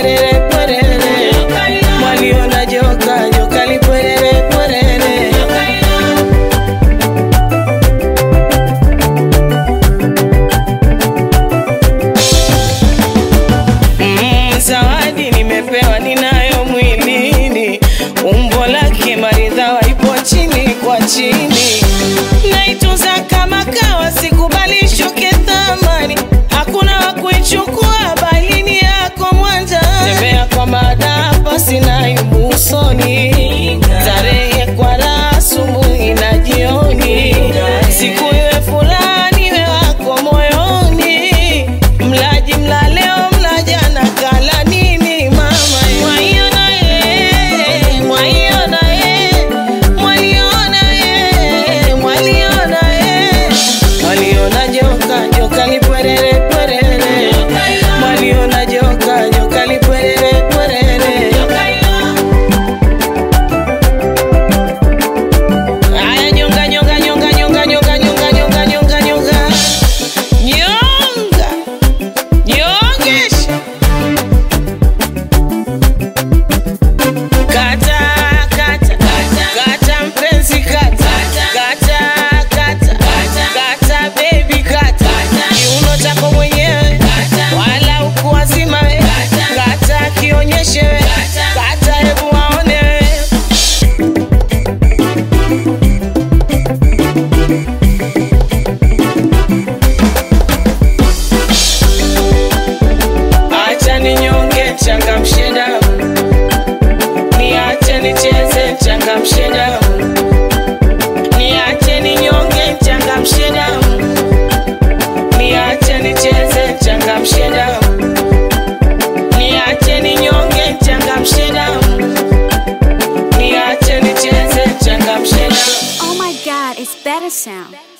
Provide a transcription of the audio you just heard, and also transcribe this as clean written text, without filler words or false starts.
lipwerere pwerere. Mwaliona joka, joka lipwerere pwerere. Zawadi nimepewa ninayo mwilini, umbo lake maridhawa ipo chini kwa chini. Naitunza kama kawa, sikubali shuke thamani, hakuna wa kuichukua bali ni yako mwanja. Tembea kwa madapa sina aibu usoni, tarehe kwa raha asubuhi na jioni. Siku iwe fulani iwe wako moyoni, mlaji mla leo mla jana kala nini mama. Mwaiona ye, mwaiona ye, mwaliona ye, mwaliona ye. Mwaliona joka, joka lipwerere pwerere. Mwaliona joka, joka lipwerere pwerere. Aya nyonga nyonga nyonga nyonga nyonga nyonga nyonga nyonga nyonga. Nyonga. Nyongesh. Kata kata kata mpenzi kata kata kata kata baby kata. Kiuno chako mwenyewe wala ukuwazima we. Kata kionyeshe we. Kata hebu waone we. Acha ninyonge changamshe damu, niache nicheze changamshe damu, niache ninyonge changamshe damu, niache nicheze changamshe damu, niache ninyonge changamshe damu, niache nicheze changamshe damu. Oh my God, it's better sound.